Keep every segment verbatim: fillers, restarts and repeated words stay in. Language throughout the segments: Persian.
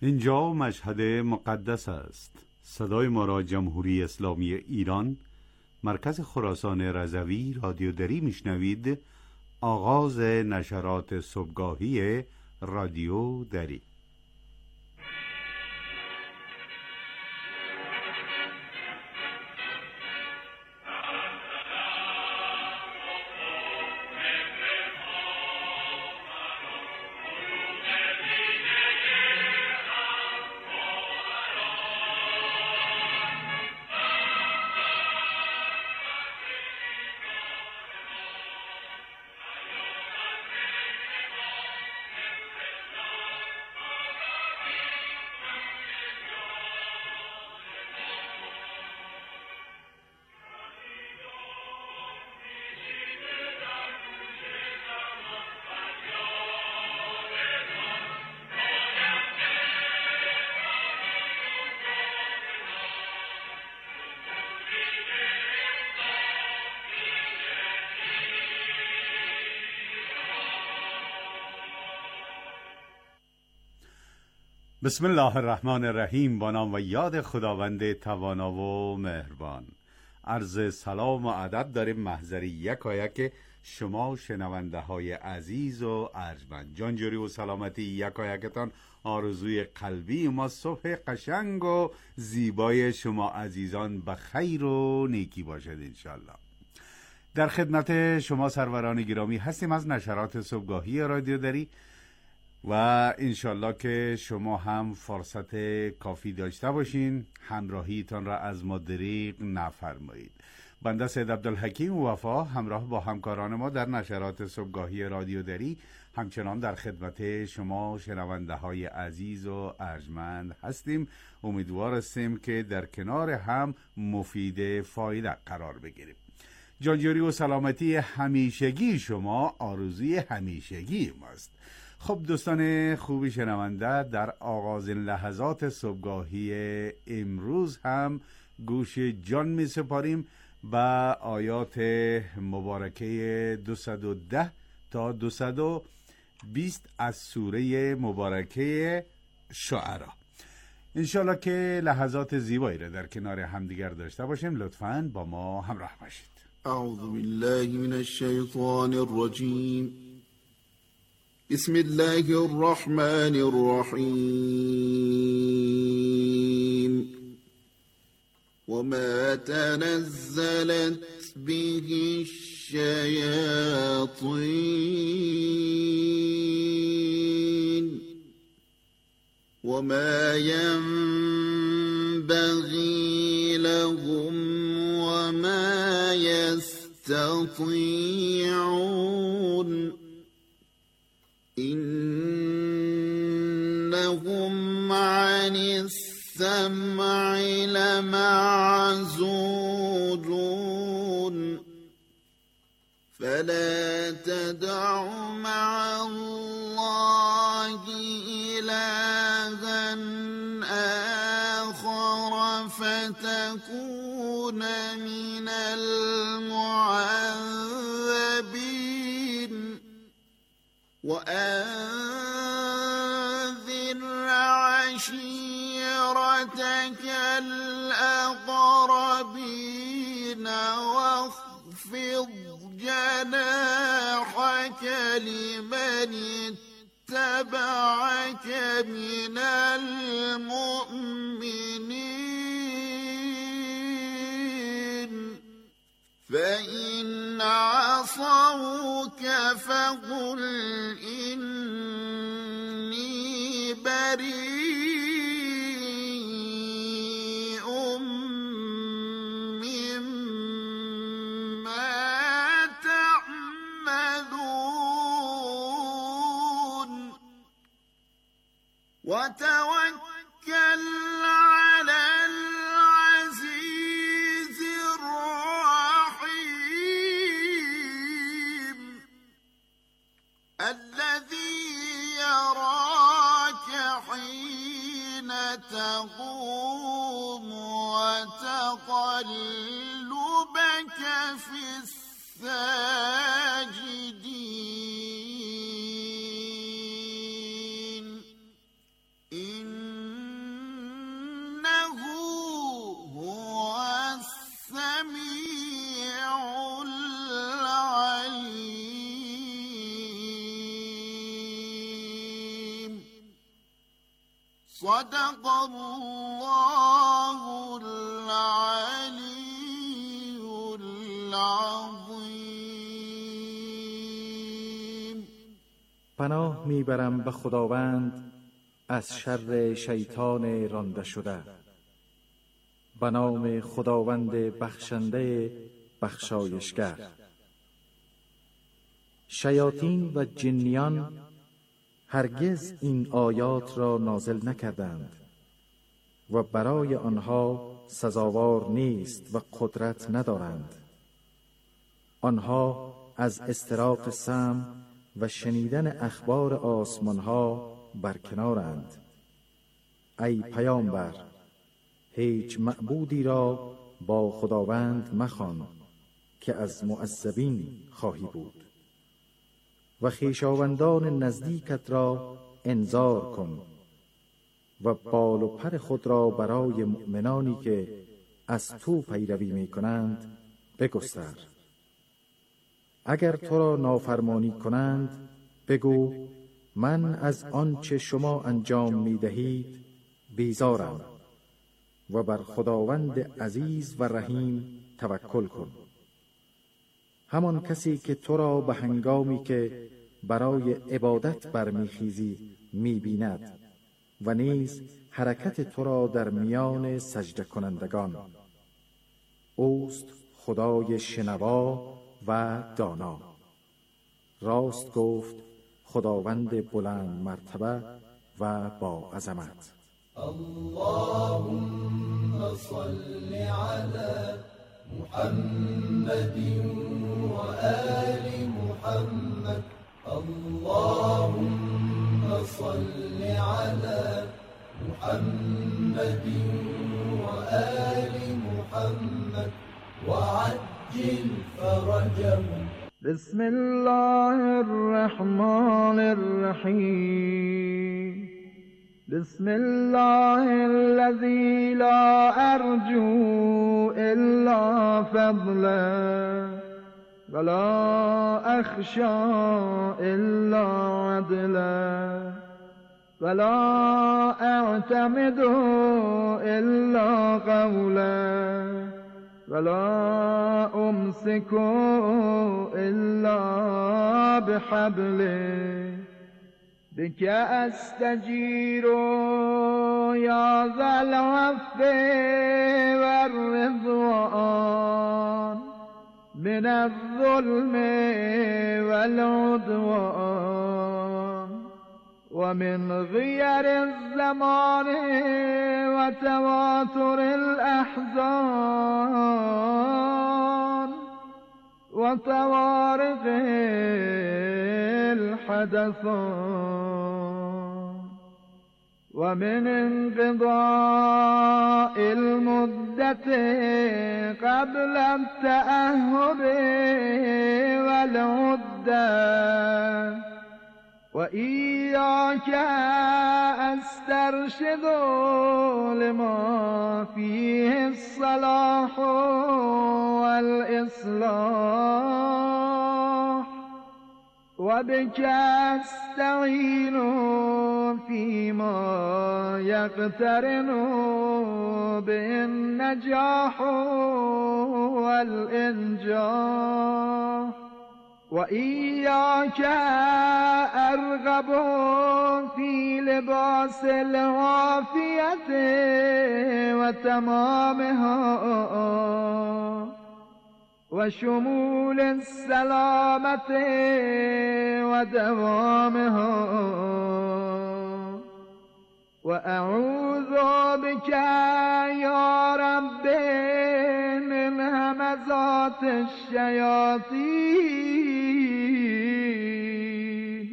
اینجا مشهد مقدس است. صدای ما را جمهوری اسلامی ایران، مرکز خراسان رضوی رادیو دری میشنوید. آغاز نشرات صبحگاهی رادیو دری. بسم الله الرحمن الرحیم. با نام و یاد خداوند توانا و مهربان. عرض سلام و ادب داریم محضر یکایک شما شنونده های عزیز و ارجمند. جانجوری و سلامتی یکایکتان آرزوی قلبی ما. صبح قشنگ و زیبای شما عزیزان به خیر و نیکی باشد انشالله. در خدمت شما سروران گرامی هستیم از نشرات صبحگاهی رادیو دری و انشالله که شما هم فرصت کافی داشته باشین، همراهیتان را از ما دریغ نفرمایید. بنده سید عبدالحکیم وفا همراه با همکاران ما در نشرات صبحگاهی رادیو دری همچنان در خدمت شما شنونده های عزیز و ارجمند هستیم. امیدوار هستیم که در کنار هم مفید فایده قرار بگیریم. جانجوری و سلامتی همیشگی شما آرزوی همیشگی ماست. خب دوستان خوبی شنونده، در آغاز لحظات صبحگاهی امروز هم گوش جان می سپاریم به آیات مبارکه دویست و ده تا دویست و بیست از سوره مبارکه شعرا. انشالله که لحظات زیبایی را در کنار همدیگر داشته باشیم. لطفاً با ما همراه باشید. اعوذ بالله من الشیطان الرجیم. بسم الله الرحمن الرحیم. وما تنزلت به الشياطين وما ينبغي لهم وما يستطيعون إنهم عن السمع لمعزولون فلا تدع مع الله إلها آخر فتكون من المعذبين وأنذر عشيرتك الأقربين واخفض جناحك لمن اتبعك من المؤمنين فإن عصوك فقل إني بريء مما تعملون وتوكل على العزيز الرحيم الذي يراك حين تقوم وتقلبك في الساجدين إن صدق الله العلی العظیم. پناه میبرم به خداوند از شر شیطان رانده شده. به نام خداوند بخشنده بخشایشگر. شیاطین و جنیان هرگز این آیات را نازل نکردند و برای آنها سزاوار نیست و قدرت ندارند. آنها از استراق سمع و شنیدن اخبار آسمانها برکنارند. ای پیامبر، هیچ معبودی را با خداوند مخوان که از معذبین خواهی بود و خویشاوندان نزدیکت را انذار کن و بال و پر خود را برای مؤمنانی که از تو پیروی می کنند بگستر. اگر تو را نافرمانی کنند بگو من از آنچه شما انجام می دهید بیزارم و بر خداوند عزیز و رحیم توکل کن. همان کسی که تو را به هنگامی که برای عبادت برمیخیزی میبیند و نیز حرکت تو را در میان سجده کنندگان. اوست خدای شنوا و دانا. راست گفت خداوند بلند مرتبه و با عظمت. اللهم صل على محمد و آل محمد. اللهم صل على محمد و آل محمد وعجل فرجهم. بسم الله الرحمن الرحیم. بسم الله الذي لا أرجو إلا فضله ولا أخشى إلا عدله ولا أعتمد إلا قوله ولا أمسك إلا بحبله بك أستجير يا ذا العفو والرضوان من الظلم والعدوان ومن غير الزمان وتواتر الأحزان وطوارق الحدثان ومن انقضاء المدة قبل التأهب والعدة وإياك أسترشد لما فيه الصلاح والإصلاح وبك أستعين فيما يقترن به النجاح والإنجاح وإياك أرغب في لباس العافية وتمامها وشمول السلامة ودوامها وأعوذ بك يا رب من همزات الشياطين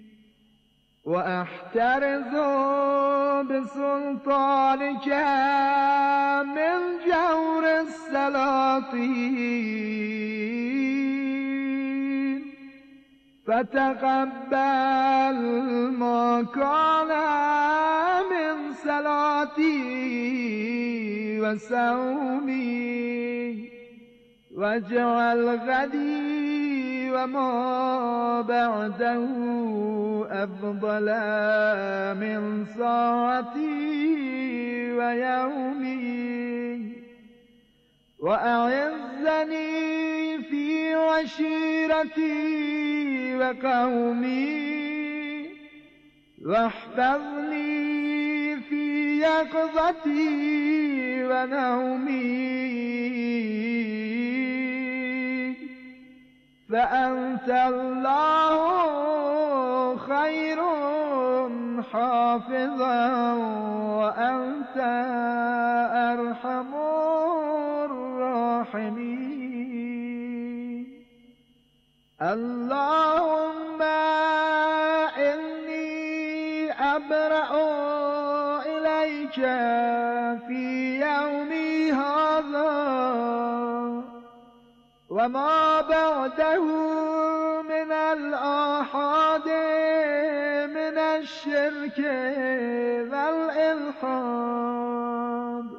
وأحترز بسلطانك من جور السلاطين فتقبل ما كان من صلاتي وصومي واجعل غدي وما بعده أفضل من ساعتي ويومي وأعزني في عشيرتي وقومي واحفظني في يقظتي ونومي فأنت الله خير حافظا وأنت أرحم الراحمين. اللهم إني أبرأ إليك في يومي هذا وما بعده من الآحاد من الشرك والإلحاد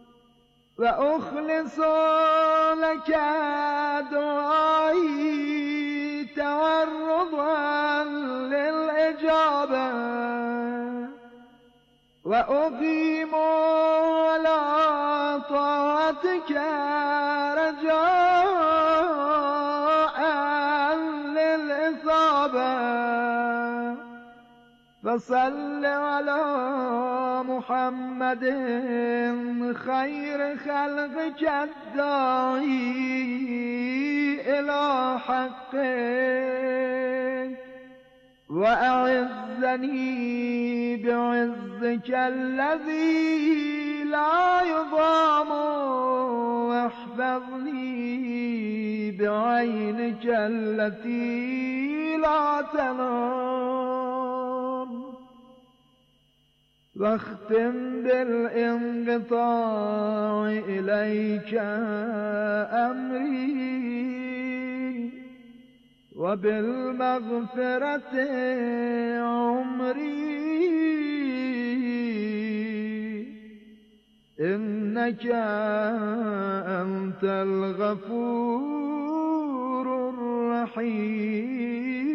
وأخلص لك دعائي تورضا للإجابة وأقيم على طاعتك رجاء للإصابة فصل على محمد خير خلقك الداعي إلى حقك وأعزني بعزك الذي لا يضام واحفظني بعينك التي لا تنام واختم بالانقطاع إليك أمري وبالمغفرة عمري إنك أنت الغفور الرحيم.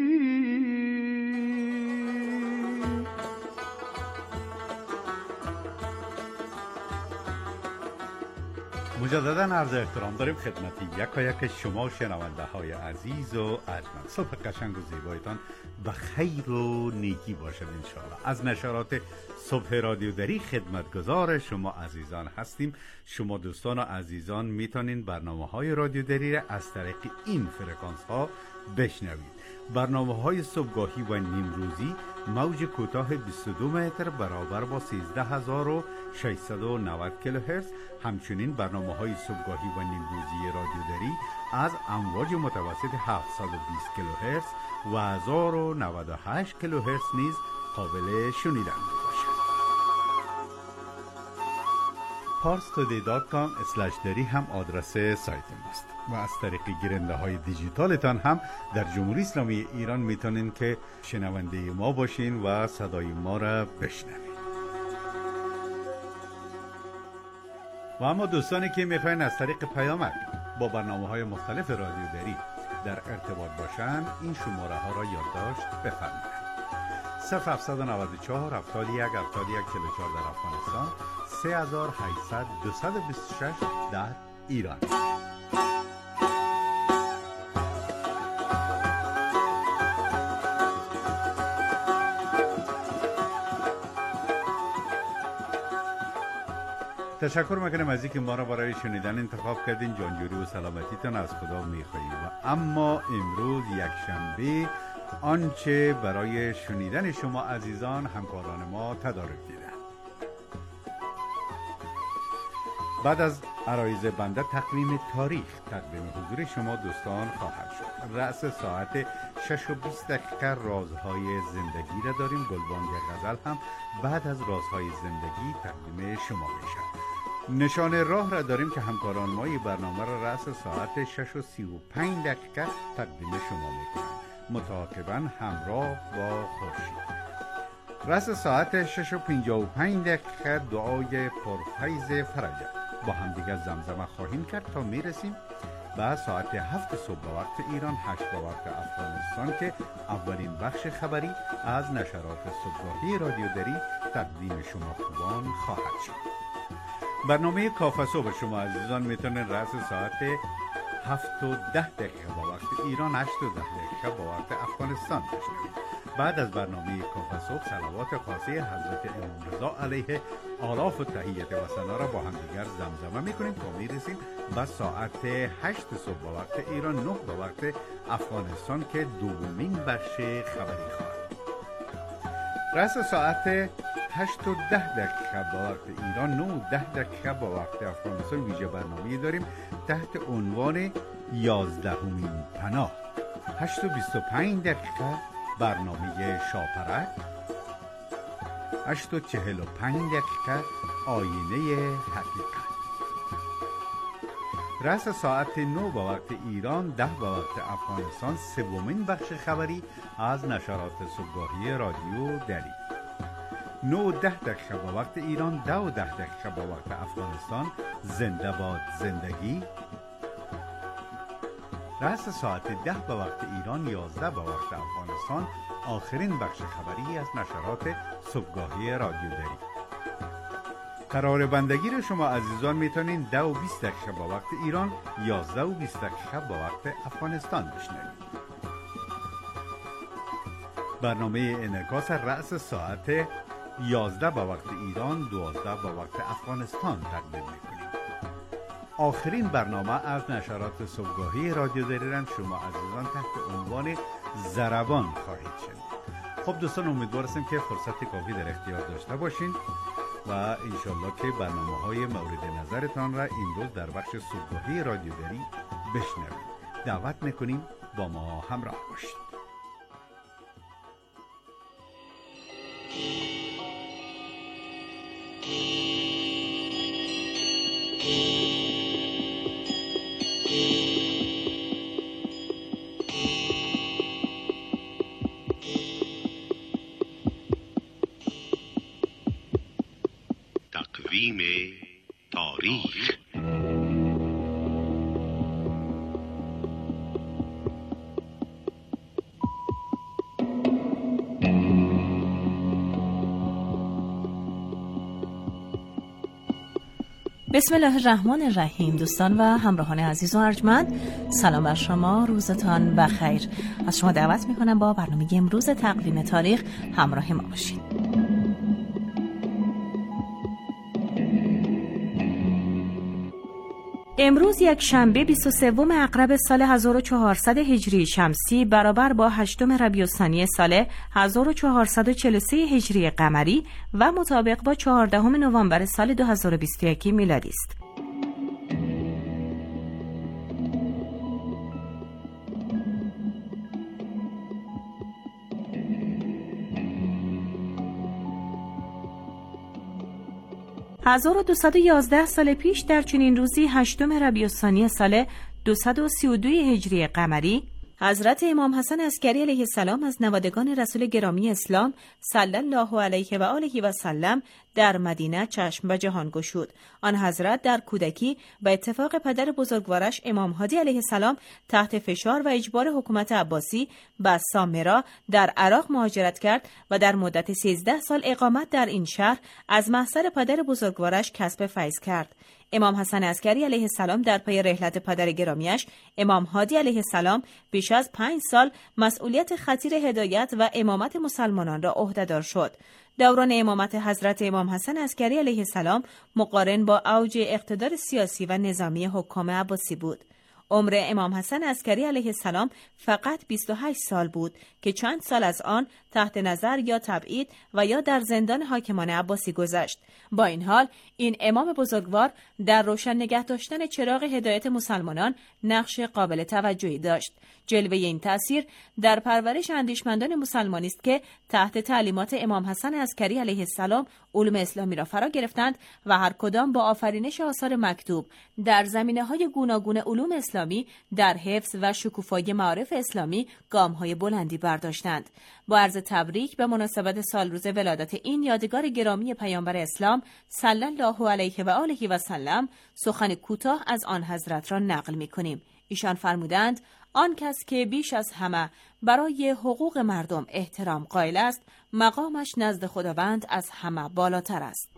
مجددا عرض احترام داریم خدمت یکایک شما شنونده های عزیز و ارجمند. صبح قشنگ و زیبایتان و خیر و نیکی باشد انشاءالله. از نشرات صبح رادیو دری خدمتگزار شما عزیزان هستیم. شما دوستان و عزیزان میتونین برنامه های رادیو دری را از طریق این فرکانس ها بشنوید. برنامه های صبحگاهی و نیمروزی موج کوتاه بیست و دو متر برابر با سیزده هزار و ششصد و نود کیلوهرتز. همچنین برنامه های صبحگاهی و نیمروزی رادیو دری از امواج متوسط هفتصد و بیست کیلوهرتز و هزار و نود و هشت کیلوهرتز نیز قابل شنیدن میباشد. پارس تودی دات کام اسلش دری هم آدرس سایت ماست و از طریق گیرنده های دیجیتالتان هم در جمهوری اسلامی ایران میتونین که شنونده ما باشین و صدای ما را بشنوید. و اما دوستانی که میخواین از طریق پیامک با برنامه های مختلف رادیو دری در ارتباط باشن، این شماره ها را یادداشت بفرمایید. صفر هفتصد و نود و چهار هفتاد و یک هفتاد و یک چهل و چهار در افغانستان، سه هزار و هشتصد دویست و بیست و شش در ایران. تشکر میکنم از اینکه ما را برای شنیدن انتخاب کردین. جانجوری و سلامتیتان از خدا میخواهیم. و اما امروز یک شنبه آنچه برای شنیدن شما عزیزان همکاران ما تدارک دیدن. بعد از عرایض بنده تقویم تاریخ تقدیم حضور شما دوستان خواهد شد. رأس ساعت شش و بیست دقیقه رازهای زندگی را داریم. گلبانگ غزل هم بعد از رازهای زندگی تقدیم شما میشه. نشان راه را داریم که همکاران ما این برنامه را رأس ساعت شش و سی و پنج دقیقه تقدیم شما میکنند، متعاقباً همراه با خورشید. رأس ساعت شش و پنجاه و پنج دقیقه دعای پرفیض فرجه با هم دیگر زمزمه خواهیم کرد تا میرسیم و ساعت هفت صبح به وقت ایران، هشت به وقت افغانستان که اولین بخش خبری از نشرات صبحگاهی رادیو دری تقدیم شما خوبان خواهد شد. برنامه کافه صبح شما عزیزان میتونن رأس ساعت هفت و ده دقیقه با وقت ایران، هشت و ده دقیقه با وقت افغانستان بشنوید. بعد از برنامه کافه صبح صلوات خاصه حضرت امام رضا علیه آلاف و تحیت و ثنا را با هم دیگر زمزمه میکنیم تا میرسیم به ساعت هشت صبح با وقت ایران، نه با وقت افغانستان که دومین بخش خبری خواهد. رأس ساعت هشت و ده دقیقه با وقت ایران، نه و ده دقیقه با وقت افغانستان ویژه برنامه داریم تحت عنوان یازدهمین پناه. هشت و بیست و پنج دقیقه برنامه شاپرک، هشت و چهل و پنج دقیقه آینه حقیقت. رأس ساعت نو با وقت ایران، ده با وقت افغانستان سومین بخش خبری از نشرات صبحگاهی رادیو دری. نو و ده دقیقه با وقت ایران، ده و ده دقیقه با وقت افغانستان زنده باد زندگی. رأس ساعت ده با وقت ایران، یازده با وقت افغانستان آخرین بخش خبری از نشرات صبحگاهی رادیو دری. قرار بندگی را شما عزیزان میتونین ده و بیست دقیقه با وقت ایران، یازده و بیست دقیقه با وقت افغانستان بشنوید. برنامه انعکاس رأس ساعت یازده با وقت ایران، دوازده با وقت افغانستان تقدیم میکنیم. آخرین برنامه از نشرات صبحگاهی رادیو دری را شما عزیزان تحت عنوان ضربان خواهید شنید. خب دوستان، امیدوار هستیم که فرصت کافی در اختیار داشته باشین و انشالله که برنامه‌های مورد نظرتان را این روز در بخش صبحگاهی رادیو دری بشنوید. دعوت میکنیم با ما همراه باشید. تقویم تاریخ. بسم الله الرحمن الرحیم. دوستان و همراهان عزیز و ارجمند، سلام بر شما، روزتان بخیر. از شما دعوت میکنم با برنامه امروز تقویم تاریخ همراه ما باشید. امروز یک شنبه بیست و سوم اغرب سال هزار و چهارصد هجری شمسی برابر با هشتم ربیع الثانی سال هزار و چهارصد و چهل و سه هجری قمری و مطابق با چهاردهم نوامبر سال دو هزار و بیست و یک میلادی است. هزار و دویست و یازده سال پیش در چنین روزی هشتم ربیع الثانی سال دویست و سی و دو هجری قمری حضرت امام حسن عسکری علیه السلام از نوادگان رسول گرامی اسلام صلی الله علیه و آله و سلم در مدینه چشم به جهان گشود. آن حضرت در کودکی به اتفاق پدر بزرگوارش امام هادی علیه السلام تحت فشار و اجبار حکومت عباسی به سامرا در عراق مهاجرت کرد و در مدت سیزده سال اقامت در این شهر از محضر پدر بزرگوارش کسب فیض کرد. امام حسن عسکری علیه السلام در پی رحلت پدر گرامیش امام هادی علیه السلام بیش از پنج سال مسئولیت خطیر هدایت و امامت مسلمانان را عهده‌دار شد. دوران امامت حضرت امام حسن عسکری علیه السلام مقارن با اوج اقتدار سیاسی و نظامی حکام عباسی بود. عمر امام حسن عسکری علیه السلام فقط بیست و هشت سال بود که چند سال از آن تحت نظر یا تبعید و یا در زندان حاکمان عباسی گذشت. با این حال این امام بزرگوار در روشن نگه داشتن چراغ هدایت مسلمانان نقش قابل توجهی داشت. جلوه این تأثیر در پرورش اندیشمندان مسلمانی است که تحت تعلیمات امام حسن عسکری علیه السلام علوم اسلامی را فرا گرفتند و هر کدام با آفرینش آثار مکتوب در زمینه‌های گوناگون علوم اسلامی در حفظ و شکوفایی معارف اسلامی گام‌های بلندی برداشتند. با عرض تبریک به مناسبت سالروز ولادت این یادگار گرامی پیامبر اسلام صلی الله علیه و آله و سلم سخن کوتاه از آن حضرت را نقل می‌کنیم. ایشان فرمودند آن کس که بیش از همه برای حقوق مردم احترام قائل است، مقامش نزد خداوند از همه بالاتر است.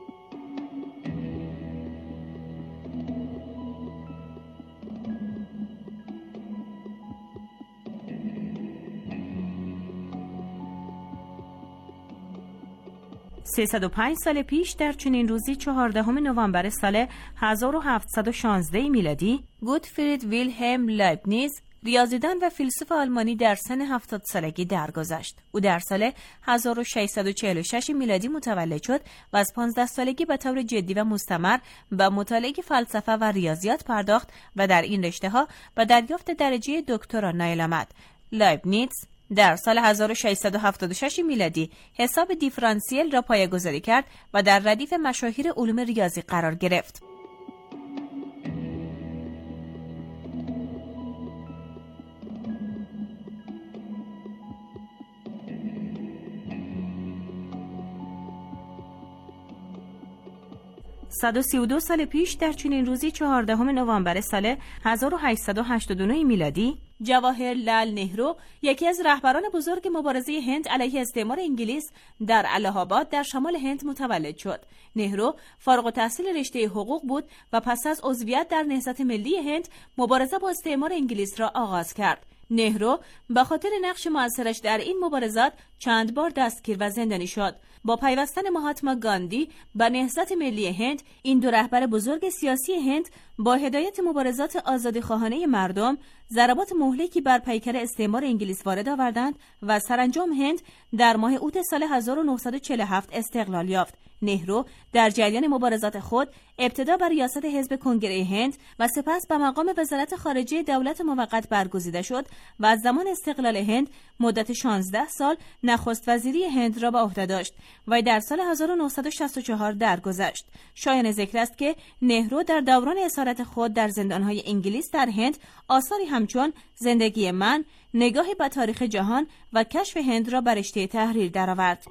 سیصد و پنج سال پیش در چنین روزی چهاردهم نوامبر سال هزار و هفتصد و شانزده میلادی، گوتفرید ویلهلم لایبنیز، ریاضیدان و فیلسوف آلمانی در سن هفتاد سالگی درگذشت. او در سال هزار و ششصد و چهل و شش میلادی متولد شد و از پانزده سالگی به طور جدی و مستمر به مطالعه فلسفه و ریاضیات پرداخت و در این رشته‌ها به دریافت درجه دکترا نائل آمد. لایبنیز در سال هزار و ششصد و هفتاد و شش میلادی حساب دیفرانسیل را پایه‌گذاری کرد و در ردیف مشاهیر علوم ریاضی قرار گرفت. صد و سی و دو سال پیش در چنین روزی چهاردهم نوامبر سال هزار و هشتصد و هشتاد و نه میلادی، جواهرلال نهرو، یکی از رهبران بزرگ مبارزه هند علیه استعمار انگلیس، در الهه آباد در شمال هند متولد شد. نهرو فارغ التحصیل رشته حقوق بود و پس از عضویت در نهضت ملی هند مبارزه با استعمار انگلیس را آغاز کرد. نهرو به خاطر نقش موثرش در این مبارزات چند بار دستگیر و زندانی شد. با پیوستن مهاتما گاندی به نهضت ملی هند، این دو رهبر بزرگ سیاسی هند با هدایت مبارزات آزادیخواهانه مردم ضربات مهلکی بر پیکر استعمار انگلیس وارد آوردند و سرانجام هند در ماه اوت سال هزار و نهصد و چهل و هفت استقلال یافت. نهرو در جریان مبارزات خود ابتدا بر ریاست حزب کنگره هند و سپس به مقام وزارت خارجه دولت موقت برگزیده شد و از زمان استقلال هند مدت شانزده سال نخست وزیری هند را به عهده داشت و در سال هزار و نهصد و شصت و چهار درگذشت. شایان ذکر است که نهرو در دوران اسارت خود در زندانهای انگلیس در هند آثاری همچون زندگی من، نگاهی به تاریخ جهان و کشف هند را بر رشته تحریر درآورد.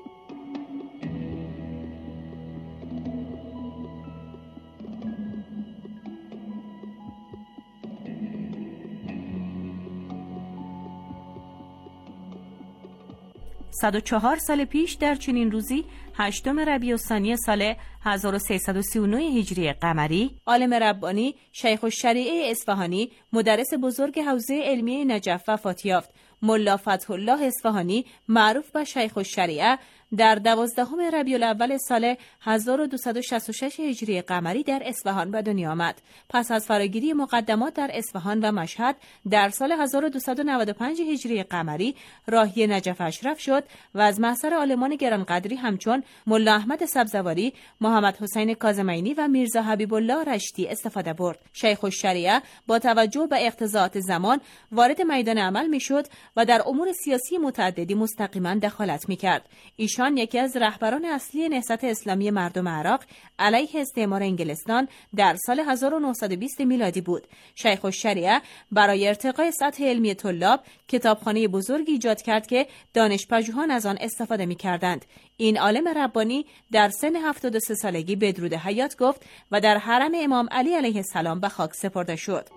صد و چهار سال پیش در چنین روزی هشتم ربیع الثانی سال هزار و سیصد و سی و نه هجری قمری، عالم ربانی شیخ الشریعه اصفهانی، مدرس بزرگ حوزه علمیه نجف وفات یافت. ملا فتح الله اصفهانی معروف به شیخ الشریعه در دوازدهم ربیع الاول سال هزار و دویست و شصت و شش هجری قمری در اصفهان به دنیا آمد. پس از فراگیری مقدمات در اصفهان و مشهد در سال هزار و دویست و نود و پنج هجری قمری راهی نجف اشرف شد و از محضر عالمان گرانقدری همچون ملا احمد سبزواری، محمد حسین کاظمینی و میرزا حبیب الله رشتی استفاده برد. شیخ الشریعه با توجه به اقتضاعات زمان وارد میدان عمل میشد و در امور سیاسی متعددی مستقیما دخالت میکرد. ایشان یکی از رهبران اصلی نهضت اسلامی مردم عراق علیه استعمار انگلستان در سال هزار و نهصد و بیست میلادی بود. شیخ الشریعه برای ارتقای سطح علمی طلاب کتابخانه بزرگی ایجاد کرد که دانشپژوهان از آن استفاده می‌کردند. این عالم ربانی در سن هفتاد و سه سالگی بدرود حیات گفت و در حرم امام علی علیه السلام به خاک سپرده شد.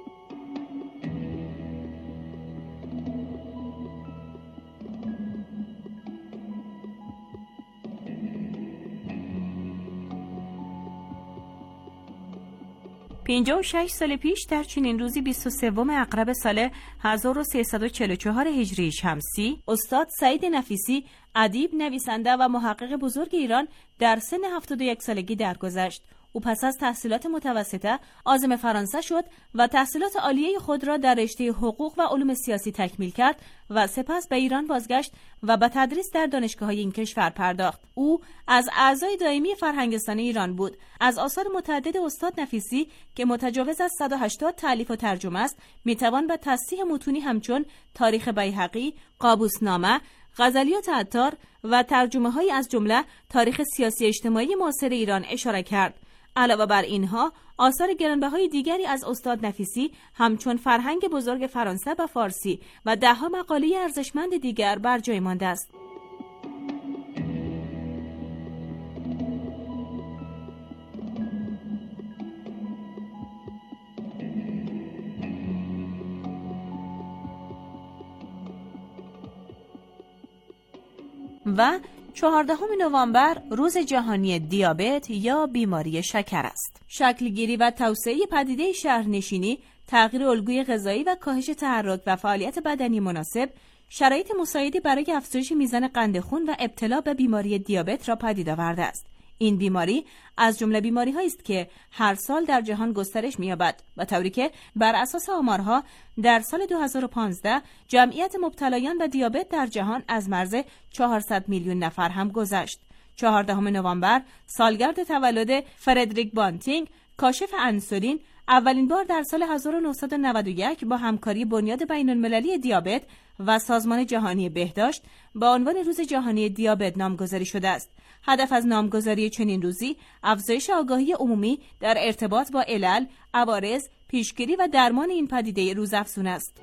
پنجاه و شش سال پیش در چنین روزی بیست و سوم عقرب سال هزار و سیصد و چهل و چهار هجری شمسی، استاد سعید نفیسی، ادیب، نویسنده و محقق بزرگ ایران در سن هفتاد و یک سالگی درگذشت. او پس از تحصیلات متوسطه عازم فرانسه شد و تحصیلات عالیه خود را در رشته حقوق و علوم سیاسی تکمیل کرد و سپس به ایران بازگشت و به تدریس در دانشگاه‌های این کشور پرداخت. او از اعضای دائمی فرهنگستان ایران بود. از آثار متعدد استاد نفیسی که متجاوز از صد و هشتاد تالیف و ترجمه است، میتوان به تصحیح متونی همچون تاریخ بیهقی، قابوسنامه، غزلیات عطار و ترجمه‌های از جمله تاریخ سیاسی اجتماعی معاصر ایران اشاره کرد. علاوه بر اینها آثار گرانبهای دیگری از استاد نفیسی همچون فرهنگ بزرگ فرانسه و فارسی و ده‌ها مقاله ارزشمند دیگر بر جای مانده است. و چهاردهم نوامبر روز جهانی دیابت یا بیماری شکر است. شکلگیری و توسعه پدیده شهرنشینی، تغییر الگوی غذایی و کاهش تحرک و فعالیت بدنی مناسب شرایط مساعدی برای افزایش میزان قند خون و ابتلا به بیماری دیابت را پدید آورده است. این بیماری از جمله بیماری‌هایی است که هر سال در جهان گسترش می‌یابد و طوری که بر اساس آمارها در سال دو هزار و پانزده جمعیت مبتلایان به دیابت در جهان از مرز چهارصد میلیون نفر هم گذشت. چهاردهم نوامبر سالگرد تولد فردریک بانتینگ، کاشف انسولین، اولین بار در سال هزار و نهصد و نود و یک با همکاری بنیاد بین‌المللی دیابت و سازمان جهانی بهداشت به عنوان روز جهانی دیابت نامگذاری شده است. هدف از نامگذاری چنین روزی افزایش آگاهی عمومی در ارتباط با علل، عوارض، پیشگیری و درمان این پدیده روزافزون است.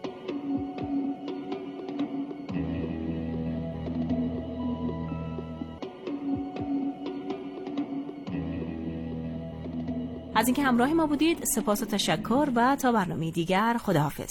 از اینکه همراه ما بودید سپاس و تشکر و تا برنامه دیگر خداحافظ.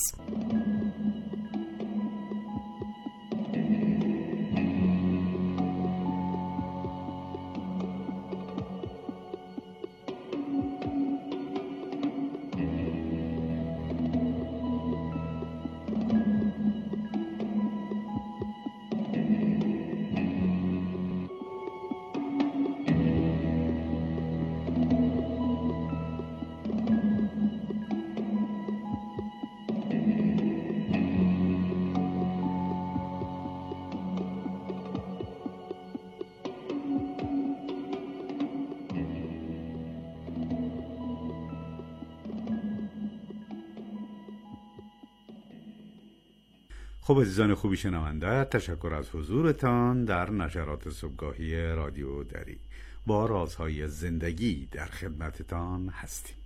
خب عزیزان خوبی شنونده، تشکر از حضورتان در نشرات صبحگاهی رادیو دری. با رازهای زندگی در خدمتتان هستیم.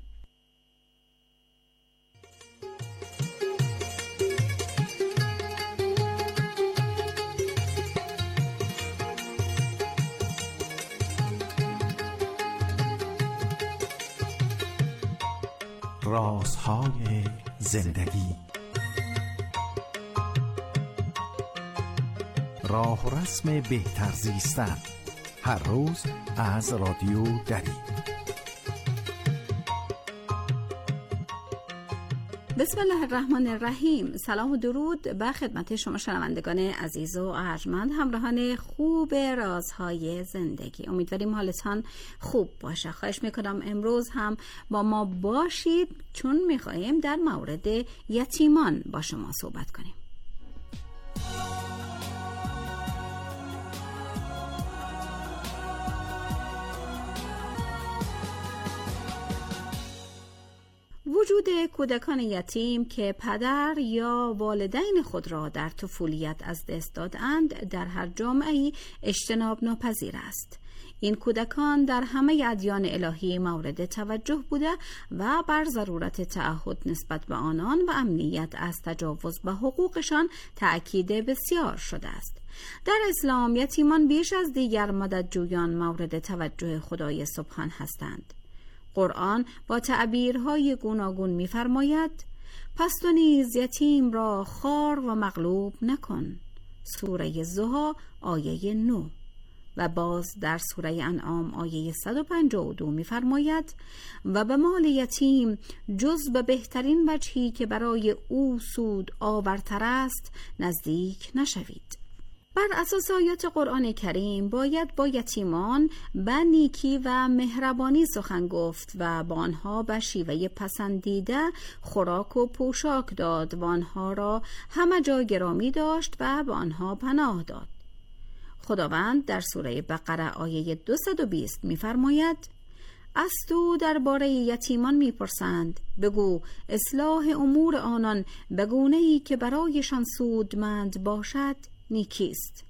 رازهای زندگی، راه و رسم بهتر زیستن، هر روز از رادیو دری. بسم الله الرحمن الرحیم. سلام و درود به خدمت شما شنوندگان عزیز و ارجمند، همراهان خوب رازهای زندگی. امیدواریم حالتان خوب باشه. خواهش میکنم امروز هم با ما باشید، چون میخواهیم در مورد یتیمان با شما صحبت کنیم. وجود کودکان یتیم که پدر یا والدین خود را در طفولیت از دست دادند در هر جامعه‌ای اجتناب ناپذیر است. این کودکان در همه ادیان الهی مورد توجه بوده و بر ضرورت تعهد نسبت به آنان و امنیت از تجاوز به حقوقشان تأکید بسیار شده است. در اسلام یتیمان بیش از دیگر مددجویان مورد توجه خدای سبحان هستند. قرآن با تعبیرهای گوناگون می‌فرماید: پس تو نیز یتیم را خوار و مغلوب نکن. سوره ضحی آیه نه. و باز در سوره انعام آیه صد و پنجاه و دو می‌فرماید: و به مال یتیم جز به بهترین وجهی که برای او سود آورتر است نزدیک نشوید. بر اساس آیات قرآن کریم باید با یتیمان به نیکی و مهربانی سخن گفت و با آنها به شیوه پسندیده خوراک و پوشاک داد و آنها را همه جا گرامی داشت و به آنها پناه داد. خداوند در سوره بقره آیه دویست و بیست می‌فرماید: از تو درباره یتیمان می‌پرسند، بگو اصلاح امور آنان به گونه‌ای که برایشان سودمند باشد نیکیست.